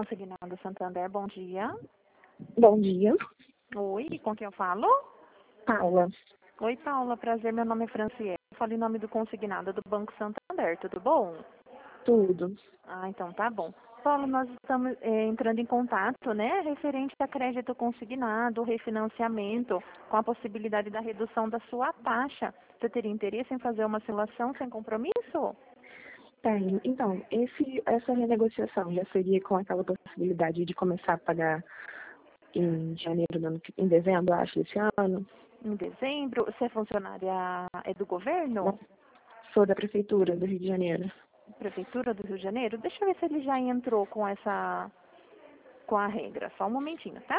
Consignado Santander, bom dia. Bom dia, Oi, com quem eu falo? Paula. Oi, Paula, prazer, meu nome é Franciele. Eu falo em nome do Consignado do Banco Santander, tudo bom? Tudo. Ah, então tá bom. Paula, nós estamos entrando em contato, né, referente a crédito consignado, refinanciamento, com a possibilidade da redução da sua taxa. Você teria interesse em fazer uma simulação sem compromisso? Tenho. Então, essa renegociação já seria com aquela possibilidade de começar a pagar em janeiro, em dezembro, acho, desse ano. Em dezembro, você é funcionária do governo? Sou da Prefeitura do Rio de Janeiro. Prefeitura do Rio de Janeiro? Deixa eu ver se ele já entrou com a regra. Só um momentinho, tá?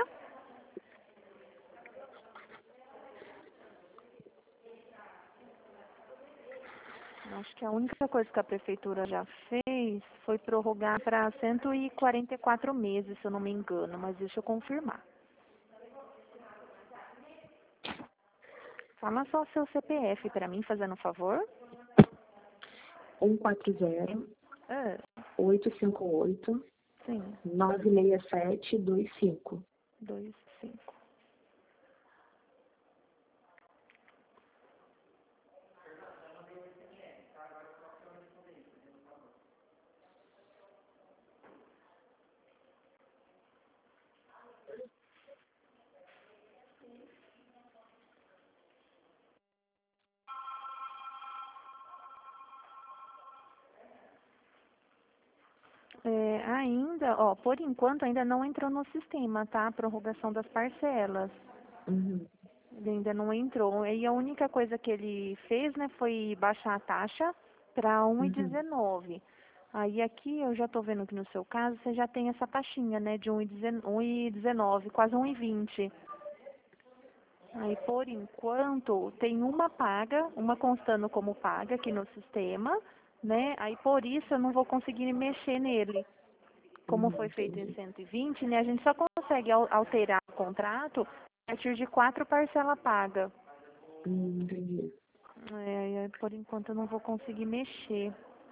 Acho que a única coisa que a prefeitura já fez foi prorrogar para 144 meses, se eu não me engano, mas deixa eu confirmar. Fala só o seu CPF para mim, fazendo um favor. 140 Ah, 858 sim, 96725. 25. Ainda, ó, por enquanto ainda não entrou no sistema, tá? A prorrogação das parcelas. Uhum. Ele ainda não entrou. E a única coisa que ele fez, né, foi baixar a taxa para Uhum. 1,19. Aí aqui eu já estou vendo que no seu caso você já tem essa taxinha, né, de 1,19, quase 1,20. Aí por enquanto tem uma paga, uma constando como paga aqui no sistema, né? Aí por isso eu não vou conseguir mexer nele. Como foi feito em Entendi. 120, né, a gente só consegue alterar o contrato a partir de 4 parcelas pagas. Entendi. Por enquanto eu não vou conseguir mexer.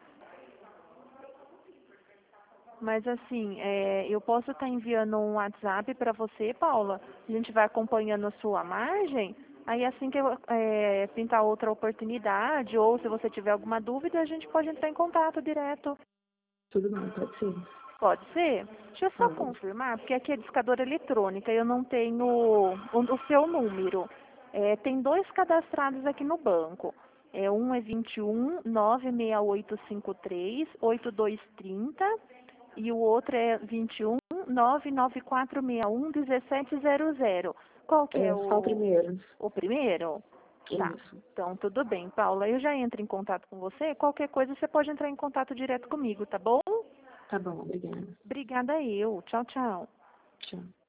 Mas assim, eu posso estar enviando um WhatsApp para você, Paula. A gente vai acompanhando a sua margem. Aí assim que eu pintar outra oportunidade, ou se você tiver alguma dúvida, a gente pode entrar em contato direto. Tudo bem, pode ser. Pode ser? Deixa eu só Pode. confirmar, porque aqui é discadora eletrônica, eu não tenho o seu número. Tem dois cadastrados aqui no banco. Um é 21 96853 8230 e o outro é 21 99461 1700. Qual que é É só o primeiro. o primeiro? Tá. Isso. Então, tudo bem, Paula. Eu já entro em contato com você. Qualquer coisa, você pode entrar em contato direto comigo, tá bom? Tá bom, obrigada. Obrigada eu. Tchau, tchau. Tchau.